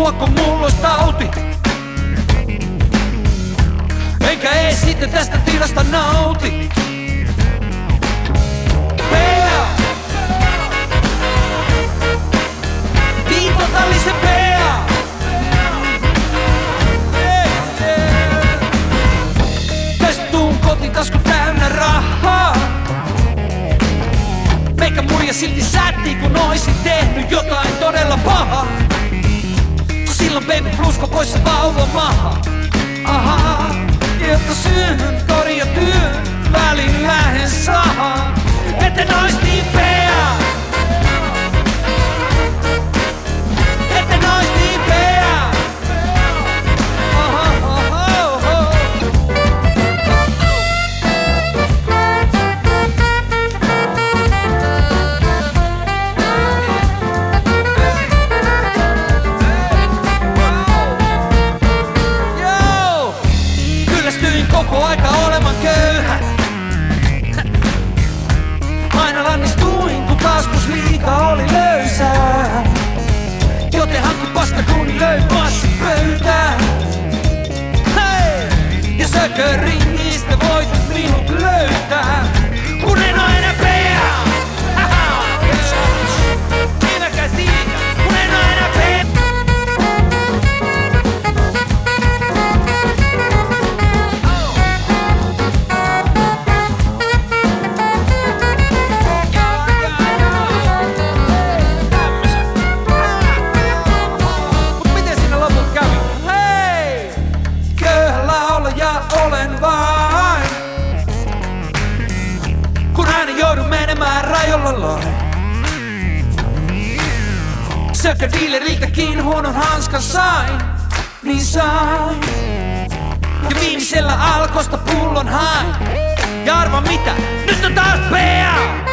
pakko mulla ois tauti. Enkä ei sitten tästä tilasta nauti. Pea! Niin totaalisen pea! Tästä tuun kotitasku täynnä rahaa. Meikä muija silti sättii kun oisin tehnyt jotain todella pahaa. Silloin baby plusko poissa vauva maha. Ahaa, jotta syyn kori ja työn välin lähen saha. Etten ois niin pea. Etten ois niin pea. Koko aika olemaan köyhä. Aina lannistuin kun taskus liika oli löysää. Joten hankki paskaduuni löi passin pöytään. Hei! Ja sököringistä voit minut löytää. Kun en oo enää pea. Minäkään siitä. Kun en oo enää pea. Olen vain, kun aina joudun menemään rajoilla lain. Sökködiileriltäkin huonon hanskan sain, niin sain. Ja viimeisellä alkosta pullon hain. Ja arva mitä, nyt on taas pea!